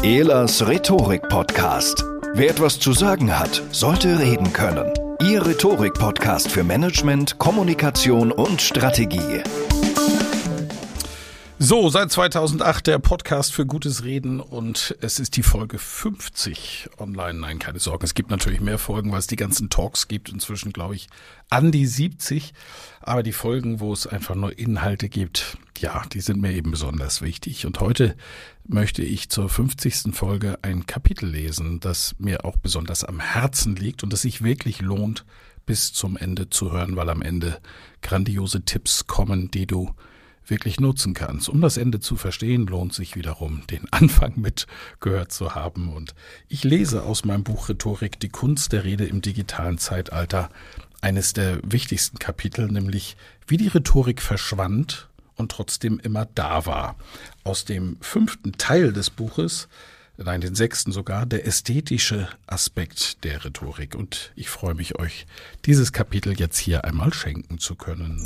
Ehlers Rhetorik-Podcast. Wer etwas zu sagen hat, sollte reden können. Ihr Rhetorik-Podcast für Management, Kommunikation und Strategie. So, seit 2008 der Podcast für gutes Reden und es ist die Folge 50 online. Nein, keine Sorgen, es gibt natürlich mehr Folgen, weil es die ganzen Talks gibt. Inzwischen, glaube ich, an die 70. Aber die Folgen, wo es einfach nur Inhalte gibt, ja, die sind mir eben besonders wichtig. Und heute möchte ich zur 50. Folge ein Kapitel lesen, das mir auch besonders am Herzen liegt und das sich wirklich lohnt, bis zum Ende zu hören, weil am Ende grandiose Tipps kommen, die du wirklich nutzen kannst. Um das Ende zu verstehen, lohnt sich wiederum, den Anfang mitgehört zu haben. Und ich lese aus meinem Buch Rhetorik, die Kunst der Rede im digitalen Zeitalter, eines der wichtigsten Kapitel, nämlich wie die Rhetorik verschwand und trotzdem immer da war. Aus dem 5. Teil des Buches, nein, den 6. sogar, der ästhetische Aspekt der Rhetorik. Und ich freue mich, euch dieses Kapitel jetzt hier einmal schenken zu können.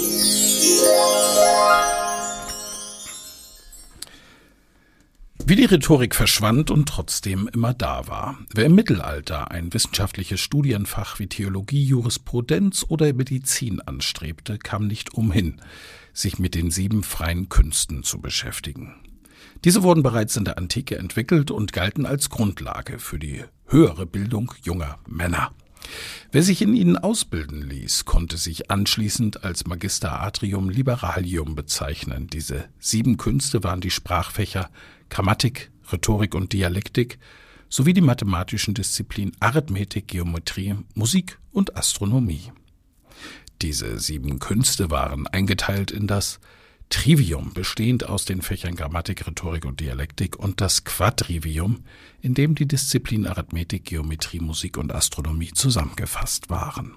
Wie die Rhetorik verschwand und trotzdem immer da war. Wer im Mittelalter ein wissenschaftliches Studienfach wie Theologie, Jurisprudenz oder Medizin anstrebte, kam nicht umhin, sich mit den 7 freien Künsten zu beschäftigen. Diese wurden bereits in der Antike entwickelt und galten als Grundlage für die höhere Bildung junger Männer. Wer sich in ihnen ausbilden ließ, konnte sich anschließend als Magister Artium Liberalium bezeichnen. Diese 7 Künste waren die Sprachfächer Grammatik, Rhetorik und Dialektik sowie die mathematischen Disziplinen Arithmetik, Geometrie, Musik und Astronomie. Diese 7 Künste waren eingeteilt in das Trivium, bestehend aus den Fächern Grammatik, Rhetorik und Dialektik, und das Quadrivium, in dem die Disziplinen Arithmetik, Geometrie, Musik und Astronomie zusammengefasst waren.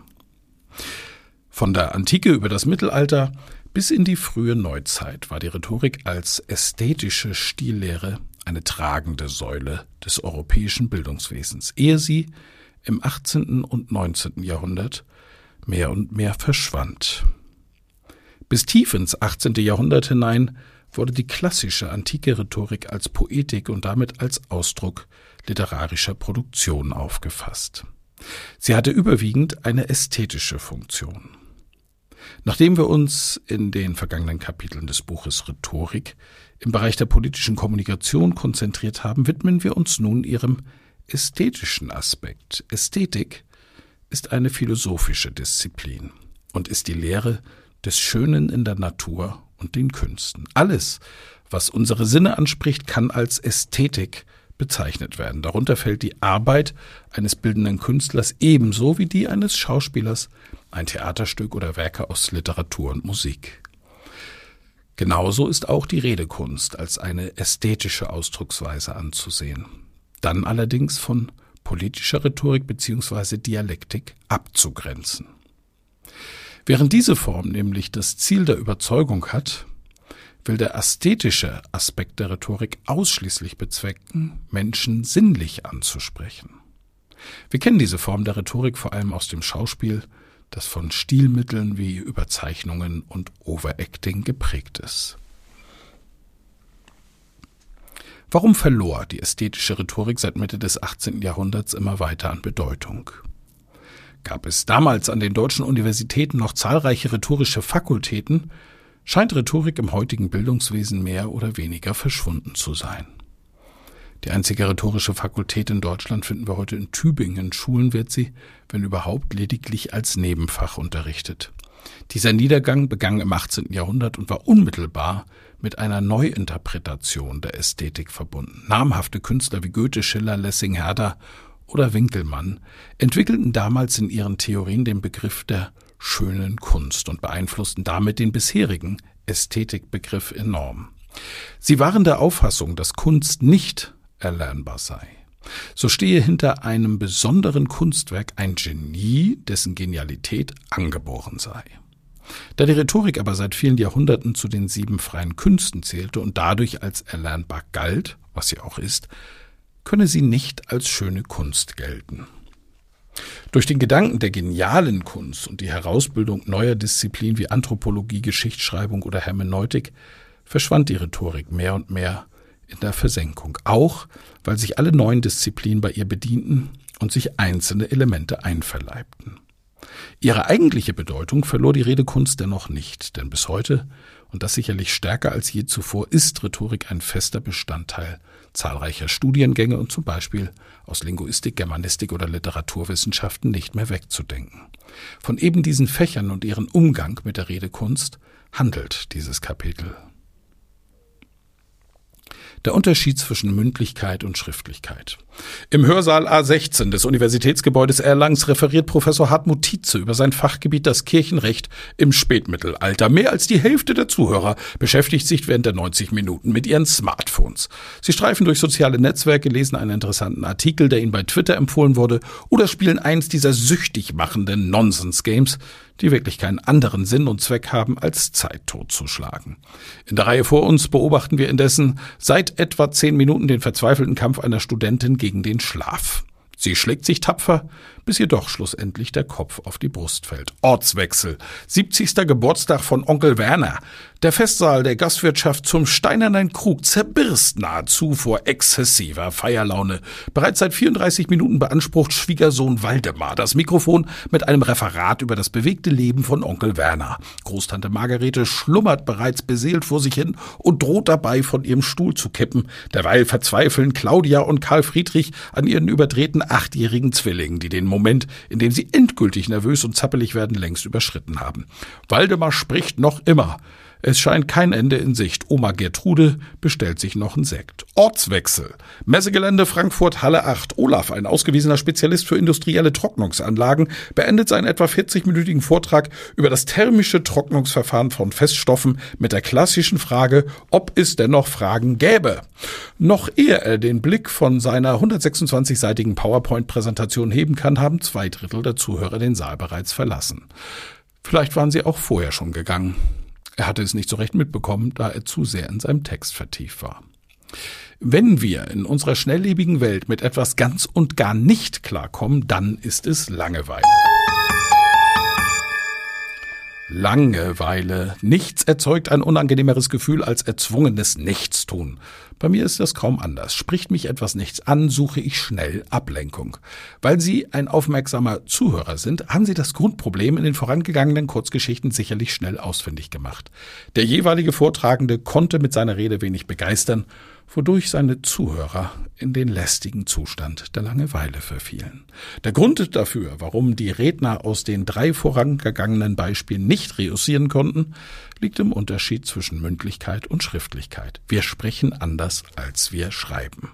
Von der Antike über das Mittelalter bis in die frühe Neuzeit war die Rhetorik als ästhetische Stillehre eine tragende Säule des europäischen Bildungswesens, ehe sie im 18. und 19. Jahrhundert mehr und mehr verschwand. Bis tief ins 18. Jahrhundert hinein wurde die klassische antike Rhetorik als Poetik und damit als Ausdruck literarischer Produktion aufgefasst. Sie hatte überwiegend eine ästhetische Funktion. Nachdem wir uns in den vergangenen Kapiteln des Buches Rhetorik im Bereich der politischen Kommunikation konzentriert haben, widmen wir uns nun ihrem ästhetischen Aspekt. Ästhetik ist eine philosophische Disziplin und ist die Lehre des Schönen in der Natur und den Künsten. Alles, was unsere Sinne anspricht, kann als Ästhetik bezeichnet werden. Darunter fällt die Arbeit eines bildenden Künstlers ebenso wie die eines Schauspielers, ein Theaterstück oder Werke aus Literatur und Musik. Genauso ist auch die Redekunst als eine ästhetische Ausdrucksweise anzusehen. Dann allerdings von politischer Rhetorik bzw. Dialektik abzugrenzen. Während diese Form nämlich das Ziel der Überzeugung hat, will der ästhetische Aspekt der Rhetorik ausschließlich bezwecken, Menschen sinnlich anzusprechen. Wir kennen diese Form der Rhetorik vor allem aus dem Schauspiel, das von Stilmitteln wie Überzeichnungen und Overacting geprägt ist. Warum verlor die ästhetische Rhetorik seit Mitte des 18. Jahrhunderts immer weiter an Bedeutung? Gab es damals an den deutschen Universitäten noch zahlreiche rhetorische Fakultäten, scheint Rhetorik im heutigen Bildungswesen mehr oder weniger verschwunden zu sein. Die einzige rhetorische Fakultät in Deutschland finden wir heute in Tübingen. In Schulen wird sie, wenn überhaupt, lediglich als Nebenfach unterrichtet. Dieser Niedergang begann im 18. Jahrhundert und war unmittelbar mit einer Neuinterpretation der Ästhetik verbunden. Namhafte Künstler wie Goethe, Schiller, Lessing, Herder oder Winckelmann entwickelten damals in ihren Theorien den Begriff der schönen Kunst und beeinflussten damit den bisherigen Ästhetikbegriff enorm. Sie waren der Auffassung, dass Kunst nicht erlernbar sei. So stehe hinter einem besonderen Kunstwerk ein Genie, dessen Genialität angeboren sei. Da die Rhetorik aber seit vielen Jahrhunderten zu den 7 freien Künsten zählte und dadurch als erlernbar galt, was sie auch ist, könne sie nicht als schöne Kunst gelten. Durch den Gedanken der genialen Kunst und die Herausbildung neuer Disziplinen wie Anthropologie, Geschichtsschreibung oder Hermeneutik verschwand die Rhetorik mehr und mehr in der Versenkung, auch weil sich alle neuen Disziplinen bei ihr bedienten und sich einzelne Elemente einverleibten. Ihre eigentliche Bedeutung verlor die Redekunst dennoch nicht, denn bis heute, und das sicherlich stärker als je zuvor, ist Rhetorik ein fester Bestandteil zahlreicher Studiengänge und zum Beispiel aus Linguistik, Germanistik oder Literaturwissenschaften nicht mehr wegzudenken. Von eben diesen Fächern und ihren Umgang mit der Redekunst handelt dieses Kapitel. Der Unterschied zwischen Mündlichkeit und Schriftlichkeit. Im Hörsaal A16 des Universitätsgebäudes Erlangens referiert Professor Hartmut Tietze über sein Fachgebiet das Kirchenrecht im Spätmittelalter. Mehr als die Hälfte der Zuhörer beschäftigt sich während der 90 Minuten mit ihren Smartphones. Sie streifen durch soziale Netzwerke, lesen einen interessanten Artikel, der ihnen bei Twitter empfohlen wurde, oder spielen eins dieser süchtig machenden Nonsense-Games, die wirklich keinen anderen Sinn und Zweck haben, als Zeit totzuschlagen. In der Reihe vor uns beobachten wir indessen seit etwa 10 Minuten den verzweifelten Kampf einer Studentin gegen den Schlaf. Sie schlägt sich tapfer, bis ihr doch schlussendlich der Kopf auf die Brust fällt. Ortswechsel. 70. Geburtstag von Onkel Werner. Der Festsaal der Gastwirtschaft zum Steinernen Krug zerbirst nahezu vor exzessiver Feierlaune. Bereits seit 34 Minuten beansprucht Schwiegersohn Waldemar das Mikrofon mit einem Referat über das bewegte Leben von Onkel Werner. Großtante Margarete schlummert bereits beseelt vor sich hin und droht dabei, von ihrem Stuhl zu kippen. Derweil verzweifeln Claudia und Karl Friedrich an ihren überdrehten 8-jährigen Zwillingen, die den Moment, in dem sie endgültig nervös und zappelig werden, längst überschritten haben. Waldemar spricht noch immer. Es scheint kein Ende in Sicht. Oma Gertrude bestellt sich noch einen Sekt. Ortswechsel. Messegelände Frankfurt Halle 8. Olaf, ein ausgewiesener Spezialist für industrielle Trocknungsanlagen, beendet seinen etwa 40-minütigen Vortrag über das thermische Trocknungsverfahren von Feststoffen mit der klassischen Frage, ob es denn noch Fragen gäbe. Noch ehe er den Blick von seiner 126-seitigen PowerPoint-Präsentation heben kann, haben 2/3 der Zuhörer den Saal bereits verlassen. Vielleicht waren sie auch vorher schon gegangen. Er hatte es nicht so recht mitbekommen, da er zu sehr in seinem Text vertieft war. Wenn wir in unserer schnelllebigen Welt mit etwas ganz und gar nicht klarkommen, dann ist es Langeweile. Langeweile. Nichts erzeugt ein unangenehmeres Gefühl als erzwungenes Nichtstun. Bei mir ist das kaum anders. Spricht mich etwas nichts an, suche ich schnell Ablenkung. Weil Sie ein aufmerksamer Zuhörer sind, haben Sie das Grundproblem in den vorangegangenen Kurzgeschichten sicherlich schnell ausfindig gemacht. Der jeweilige Vortragende konnte mit seiner Rede wenig begeistern, wodurch seine Zuhörer in den lästigen Zustand der Langeweile verfielen. Der Grund dafür, warum die Redner aus den 3 vorangegangenen Beispielen nicht reüssieren konnten, liegt im Unterschied zwischen Mündlichkeit und Schriftlichkeit. Wir sprechen anders, als wir schreiben.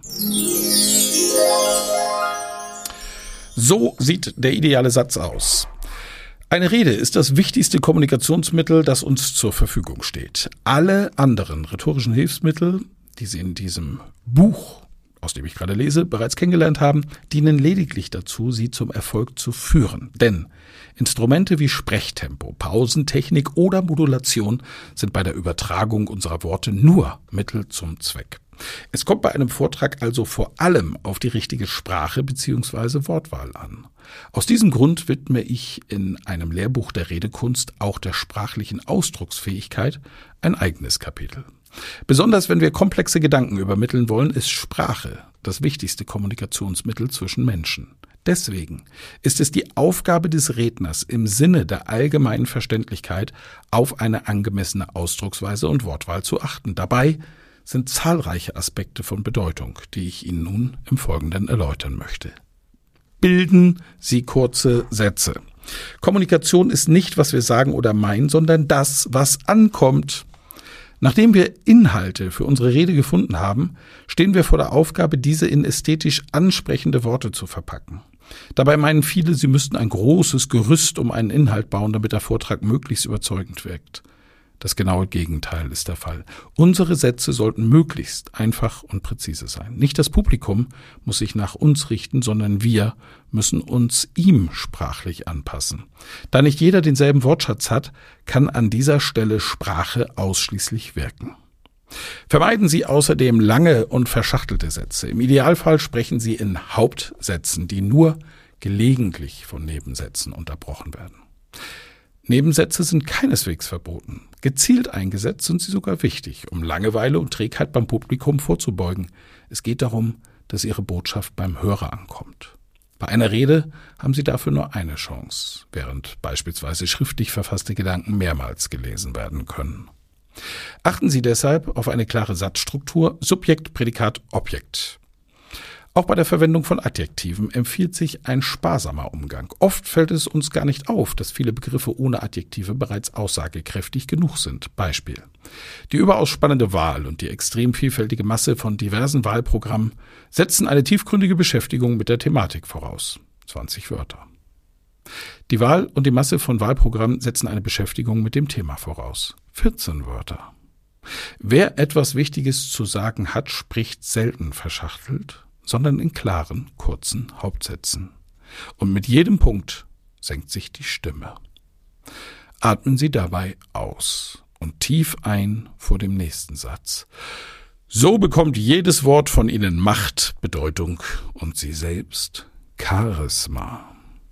So sieht der ideale Satz aus. Eine Rede ist das wichtigste Kommunikationsmittel, das uns zur Verfügung steht. Alle anderen rhetorischen Hilfsmittel, die Sie in diesem Buch, aus dem ich gerade lese, bereits kennengelernt haben, dienen lediglich dazu, Sie zum Erfolg zu führen. Denn Instrumente wie Sprechtempo, Pausentechnik oder Modulation sind bei der Übertragung unserer Worte nur Mittel zum Zweck. Es kommt bei einem Vortrag also vor allem auf die richtige Sprache bzw. Wortwahl an. Aus diesem Grund widme ich in einem Lehrbuch der Redekunst auch der sprachlichen Ausdrucksfähigkeit ein eigenes Kapitel. Besonders wenn wir komplexe Gedanken übermitteln wollen, ist Sprache das wichtigste Kommunikationsmittel zwischen Menschen. Deswegen ist es die Aufgabe des Redners, im Sinne der allgemeinen Verständlichkeit auf eine angemessene Ausdrucksweise und Wortwahl zu achten. Dabei sind zahlreiche Aspekte von Bedeutung, die ich Ihnen nun im Folgenden erläutern möchte. Bilden Sie kurze Sätze. Kommunikation ist nicht, was wir sagen oder meinen, sondern das, was ankommt. Nachdem wir Inhalte für unsere Rede gefunden haben, stehen wir vor der Aufgabe, diese in ästhetisch ansprechende Worte zu verpacken. Dabei meinen viele, sie müssten ein großes Gerüst um einen Inhalt bauen, damit der Vortrag möglichst überzeugend wirkt. Das genaue Gegenteil ist der Fall. Unsere Sätze sollten möglichst einfach und präzise sein. Nicht das Publikum muss sich nach uns richten, sondern wir müssen uns ihm sprachlich anpassen. Da nicht jeder denselben Wortschatz hat, kann an dieser Stelle Sprache ausschließlich wirken. Vermeiden Sie außerdem lange und verschachtelte Sätze. Im Idealfall sprechen Sie in Hauptsätzen, die nur gelegentlich von Nebensätzen unterbrochen werden. Nebensätze sind keineswegs verboten. Gezielt eingesetzt sind sie sogar wichtig, um Langeweile und Trägheit beim Publikum vorzubeugen. Es geht darum, dass Ihre Botschaft beim Hörer ankommt. Bei einer Rede haben Sie dafür nur eine Chance, während beispielsweise schriftlich verfasste Gedanken mehrmals gelesen werden können. Achten Sie deshalb auf eine klare Satzstruktur, Subjekt, Prädikat, Objekt. Auch bei der Verwendung von Adjektiven empfiehlt sich ein sparsamer Umgang. Oft fällt es uns gar nicht auf, dass viele Begriffe ohne Adjektive bereits aussagekräftig genug sind. Beispiel: Die überaus spannende Wahl und die extrem vielfältige Masse von diversen Wahlprogrammen setzen eine tiefgründige Beschäftigung mit der Thematik voraus. 20 Wörter. Die Wahl und die Masse von Wahlprogrammen setzen eine Beschäftigung mit dem Thema voraus. 14 Wörter. Wer etwas Wichtiges zu sagen hat, spricht selten verschachtelt, sondern in klaren, kurzen Hauptsätzen. Und mit jedem Punkt senkt sich die Stimme. Atmen Sie dabei aus und tief ein vor dem nächsten Satz. So bekommt jedes Wort von Ihnen Macht, Bedeutung und Sie selbst Charisma.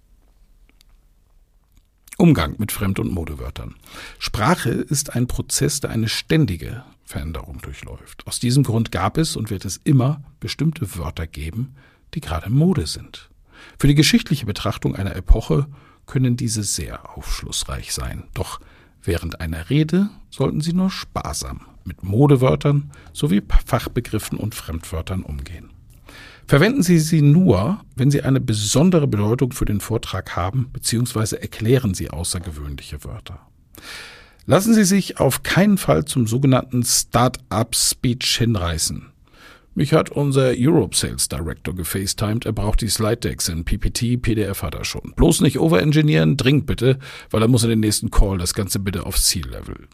Umgang mit Fremd- und Modewörtern. Sprache ist ein Prozess, der eine ständige Veränderung durchläuft. Aus diesem Grund gab es und wird es immer bestimmte Wörter geben, die gerade Mode sind. Für die geschichtliche Betrachtung einer Epoche können diese sehr aufschlussreich sein. Doch während einer Rede sollten Sie nur sparsam mit Modewörtern sowie Fachbegriffen und Fremdwörtern umgehen. Verwenden Sie sie nur, wenn sie eine besondere Bedeutung für den Vortrag haben, bzw. erklären Sie außergewöhnliche Wörter. Lassen Sie sich auf keinen Fall zum sogenannten Start-up-Speech hinreißen. Mich hat unser Europe Sales Director gefacetimed, er braucht die Slide-Decks in PPT, PDF hat er schon. Bloß nicht overengineeren, dringend bitte, weil er muss in den nächsten Call das Ganze bitte auf C-Level.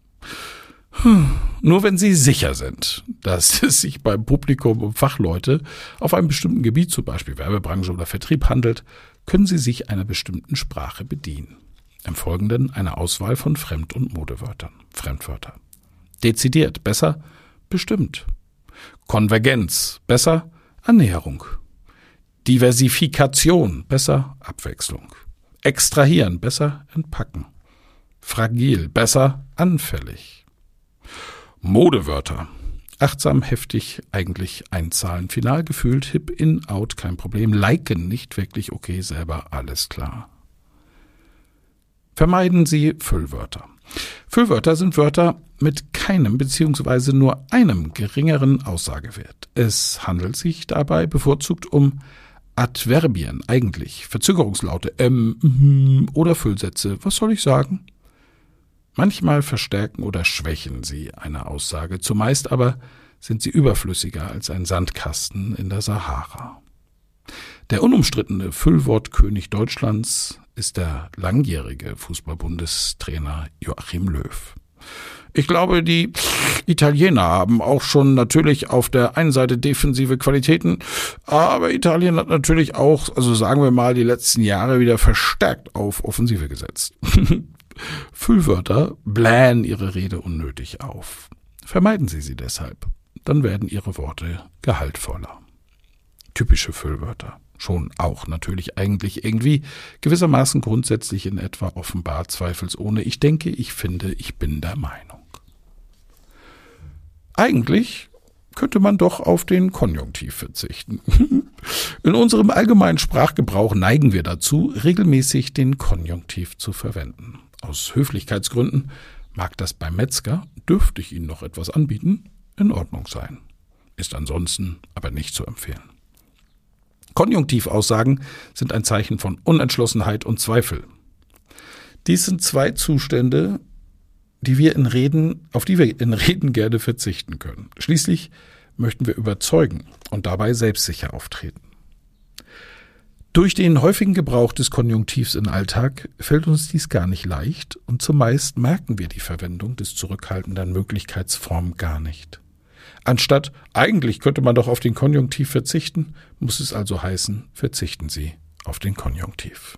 Nur wenn Sie sicher sind, dass es sich beim Publikum um Fachleute auf einem bestimmten Gebiet, zum Beispiel Werbebranche oder Vertrieb handelt, können Sie sich einer bestimmten Sprache bedienen. Im Folgenden eine Auswahl von Fremd- und Modewörtern. Fremdwörter. Dezidiert, besser bestimmt. Konvergenz, besser Annäherung. Diversifikation, besser Abwechslung. Extrahieren, besser entpacken. Fragil, besser anfällig. Modewörter. Achtsam, heftig, eigentlich einzahlen. Final gefühlt, hip, in, out, kein Problem. Liken, nicht wirklich, okay, selber, alles klar. Vermeiden Sie Füllwörter. Füllwörter sind Wörter mit keinem bzw. nur einem geringeren Aussagewert. Es handelt sich dabei bevorzugt um Adverbien, eigentlich, Verzögerungslaute, oder Füllsätze. Was soll ich sagen? Manchmal verstärken oder schwächen sie eine Aussage, zumeist aber sind sie überflüssiger als ein Sandkasten in der Sahara. Der unumstrittene Füllwortkönig Deutschlands ist der langjährige Fußball-Bundestrainer Joachim Löw. Ich glaube, die Italiener haben auch schon natürlich auf der einen Seite defensive Qualitäten, aber Italien hat natürlich auch, also sagen wir mal, die letzten Jahre wieder verstärkt auf Offensive gesetzt. Füllwörter blähen Ihre Rede unnötig auf. Vermeiden Sie sie deshalb, dann werden Ihre Worte gehaltvoller. Typische Füllwörter, schon auch natürlich eigentlich irgendwie, gewissermaßen grundsätzlich in etwa offenbar zweifelsohne. Ich denke, ich finde, ich bin der Meinung. Eigentlich könnte man doch auf den Konjunktiv verzichten. In unserem allgemeinen Sprachgebrauch neigen wir dazu, regelmäßig den Konjunktiv zu verwenden. Aus Höflichkeitsgründen mag das beim Metzger, dürfte ich Ihnen noch etwas anbieten, in Ordnung sein. Ist ansonsten aber nicht zu empfehlen. Konjunktivaussagen sind ein Zeichen von Unentschlossenheit und Zweifel. Dies sind zwei Zustände, auf die wir in Reden gerne verzichten können. Schließlich möchten wir überzeugen und dabei selbstsicher auftreten. Durch den häufigen Gebrauch des Konjunktivs im Alltag fällt uns dies gar nicht leicht und zumeist merken wir die Verwendung des zurückhaltenden Möglichkeitsform gar nicht. Anstatt, eigentlich könnte man doch auf den Konjunktiv verzichten, muss es also heißen, verzichten Sie auf den Konjunktiv.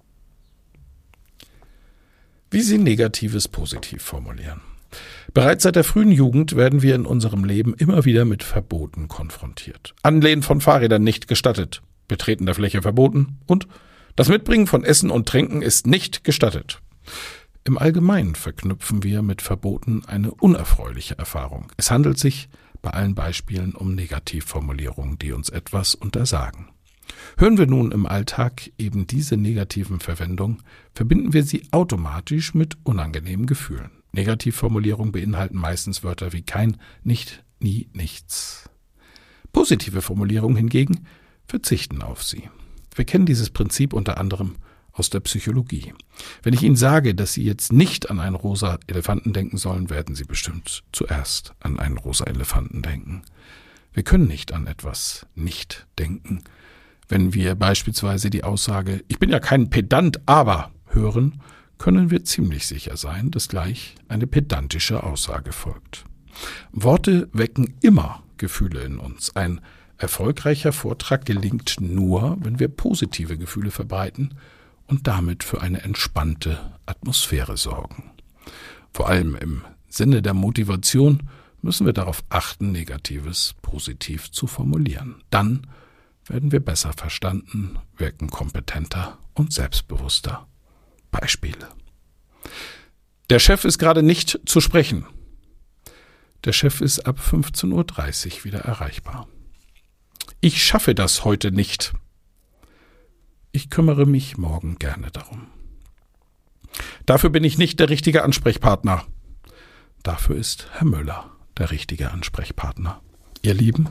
Wie Sie Negatives positiv formulieren. Bereits seit der frühen Jugend werden wir in unserem Leben immer wieder mit Verboten konfrontiert. Anlehnen von Fahrrädern nicht gestattet, Betreten der Fläche verboten und das Mitbringen von Essen und Tränken ist nicht gestattet. Im Allgemeinen verknüpfen wir mit Verboten eine unerfreuliche Erfahrung. Es handelt sich bei allen Beispielen um Negativformulierungen, die uns etwas untersagen. Hören wir nun im Alltag eben diese negativen Verwendungen, verbinden wir sie automatisch mit unangenehmen Gefühlen. Negativformulierungen beinhalten meistens Wörter wie kein, nicht, nie, nichts. Positive Formulierungen hingegen verzichten auf sie. Wir kennen dieses Prinzip unter anderem aus der Psychologie. Wenn ich Ihnen sage, dass Sie jetzt nicht an einen rosa Elefanten denken sollen, werden Sie bestimmt zuerst an einen rosa Elefanten denken. Wir können nicht an etwas nicht denken. Wenn wir beispielsweise die Aussage, ich bin ja kein Pedant, aber hören, können wir ziemlich sicher sein, dass gleich eine pedantische Aussage folgt. Worte wecken immer Gefühle in uns. Ein erfolgreicher Vortrag gelingt nur, wenn wir positive Gefühle verbreiten und damit für eine entspannte Atmosphäre sorgen. Vor allem im Sinne der Motivation müssen wir darauf achten, Negatives positiv zu formulieren. Dann werden wir besser verstanden, wirken kompetenter und selbstbewusster. Beispiele. Der Chef ist gerade nicht zu sprechen. Der Chef ist ab 15:30 Uhr wieder erreichbar. Ich schaffe das heute nicht. Ich kümmere mich morgen gerne darum. Dafür bin ich nicht der richtige Ansprechpartner. Dafür ist Herr Müller der richtige Ansprechpartner. Ihr Lieben,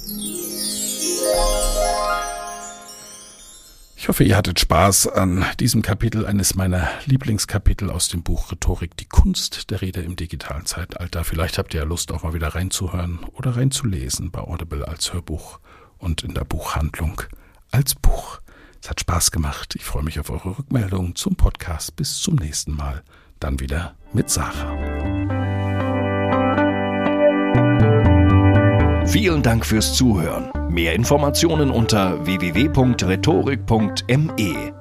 ich hoffe, ihr hattet Spaß an diesem Kapitel, eines meiner Lieblingskapitel aus dem Buch Rhetorik, die Kunst der Rede im digitalen Zeitalter. Vielleicht habt ihr ja Lust, auch mal wieder reinzuhören oder reinzulesen bei Audible als Hörbuch und in der Buchhandlung als Buch. Es hat Spaß gemacht. Ich freue mich auf eure Rückmeldungen zum Podcast. Bis zum nächsten Mal. Dann wieder mit Sarah. Vielen Dank fürs Zuhören. Mehr Informationen unter www.rhetorik.me.